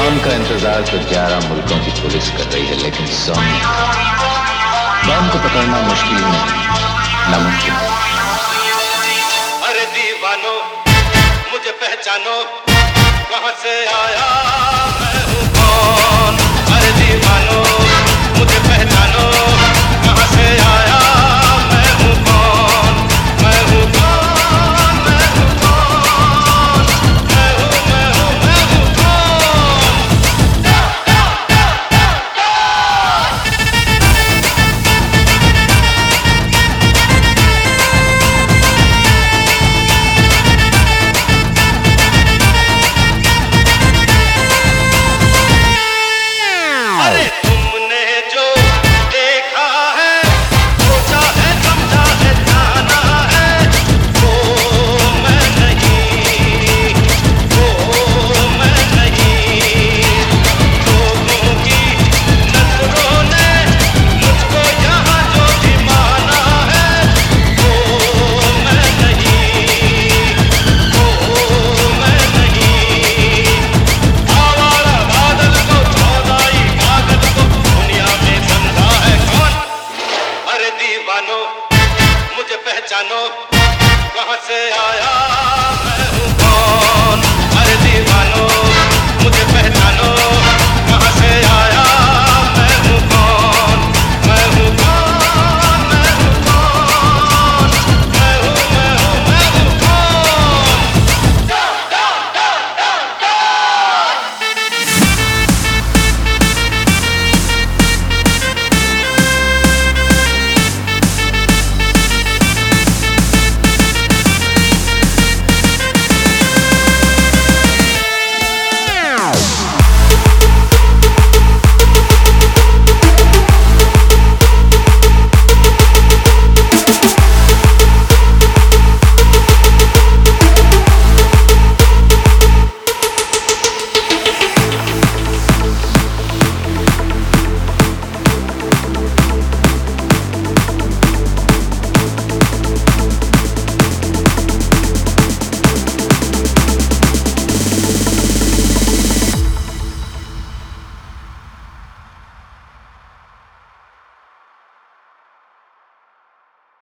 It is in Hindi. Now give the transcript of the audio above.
बम का इंतजार तो 11 मुल्कों की पुलिस कर रही है, लेकिन सुन, बम को पकड़ना मुश्किल नहीं, नामुमकिन। अरे दीवानो मुझे पहचानो, कहाँ से आया मैं हूँ कौन। अरे दीवानो मुझे पहचानो, कहाँ से आया मैं हूँ कौन। मैं हूँ कौन, मैं हूँ कौन, मैं हूँ मैं हूँ मैं हूँ कौन। अरे तुमने जो देखा है, सोचा है, समझा है, जाना है, वो मैं नहीं, वो मैं नहीं। लोगों की नजरों ने मुझको यहाँ जो भी माना है, वो मैं नहीं, वो मैं नहीं। आवारा बादल को, चौदाई पागल को दुनिया में समझा है कौन। अरे दीवानो मुझे पहचानो, कहाँ से आया